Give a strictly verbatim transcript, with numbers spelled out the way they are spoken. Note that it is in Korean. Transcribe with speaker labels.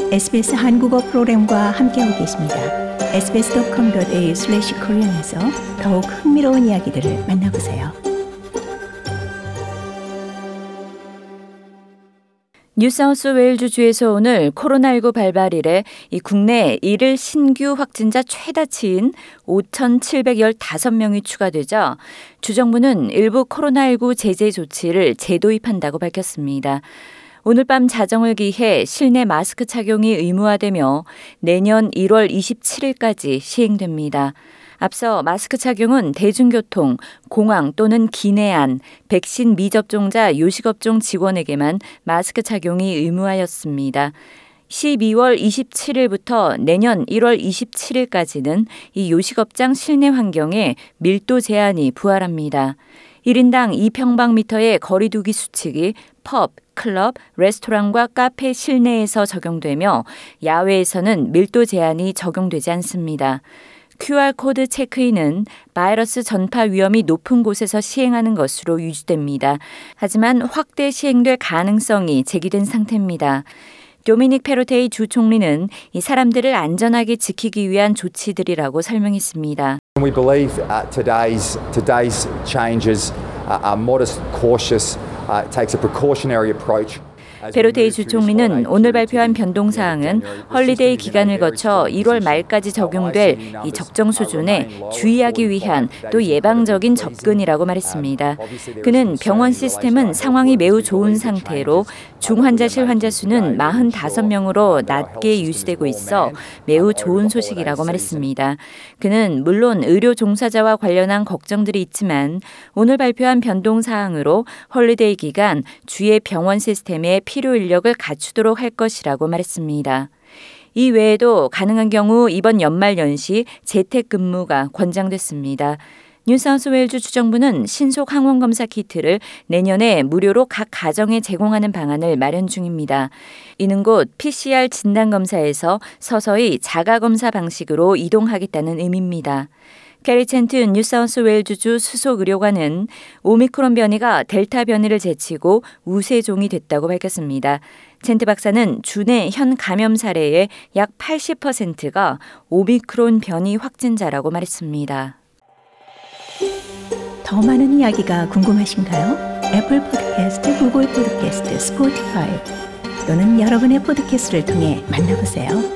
Speaker 1: 에스비에스 한국어 프로그램과 함께하고 계십니다. 에스비에스 닷컴 닷 에이유 슬래시 코리안에서 더욱 흥미로운 이야기들을 만나보세요.
Speaker 2: 뉴사우스웨일즈주에서 오늘 코로나십구 발발 이래 이 국내 일일 신규 확진자 최다치인 오천칠백십오 명이 추가되자 주정부는 일부 코로나십구 제재 조치를 재도입한다고 밝혔습니다. 오늘 밤 자정을 기해 실내 마스크 착용이 의무화되며 내년 일월 이십칠일까지 시행됩니다. 앞서 마스크 착용은 대중교통, 공항 또는 기내 안, 백신 미접종자 요식업종 직원에게만 마스크 착용이 의무화였습니다. 십이월 이십칠일부터 내년 일월 이십칠일까지는 이 요식업장 실내 환경에 밀도 제한이 부활합니다. 일 인당 이 평방미터의 거리 두기 수칙이 펍, 클럽, 레스토랑과 카페 실내에서 적용되며 야외에서는 밀도 제한이 적용되지 않습니다. 큐알코드 체크인은 바이러스 전파 위험이 높은 곳에서 시행하는 것으로 유지됩니다. 하지만 확대 시행될 가능성이 제기된 상태입니다. 도미닉 페로테이 주 총리는 이 사람들을 안전하게 지키기 위한 조치들이라고 설명했습니다.
Speaker 3: We believe uh, today's today's changes are modest, cautious, uh, takes a precautionary approach.
Speaker 2: 페로테이 주 총리는 오늘 발표한 변동사항은 헐리데이 기간을 거쳐 일월 말까지 적용될 이 적정 수준에 주의하기 위한 또 예방적인 접근이라고 말했습니다. 그는 병원 시스템은 상황이 매우 좋은 상태로 중환자실 환자 수는 사십오 명으로 낮게 유지되고 있어 매우 좋은 소식이라고 말했습니다. 그는 물론 의료 종사자와 관련한 걱정들이 있지만 오늘 발표한 변동사항으로 헐리데이 기간 주의 병원 시스템에 필요 인력을 갖추도록 할 것이라고 말했습니다. 이 외에도 가능한 경우 이번 연말 연시 재택근무가 권장됐습니다. 뉴사우스웨일즈 주정부는 신속 항원검사 키트를 내년에 무료로 각 가정에 제공하는 방안을 마련 중입니다. 이는 곧 피씨알 진단검사에서 서서히 자가검사 방식으로 이동하겠다는 의미입니다. 캐리 챈튼 뉴사우스웨일즈주 수석 의료관은 오미크론 변이가 델타 변이를 제치고 우세종이 됐다고 밝혔습니다. 챈트 박사는 주내 현 감염 사례의 약 팔십 퍼센트가 오미크론 변이 확진자라고 말했습니다.
Speaker 1: 더 많은 이야기가 궁금하신가요? 애플 팟캐스트, 구글 팟캐스트, 스포티파이 또는 여러분의 팟캐스트를 통해 만나보세요.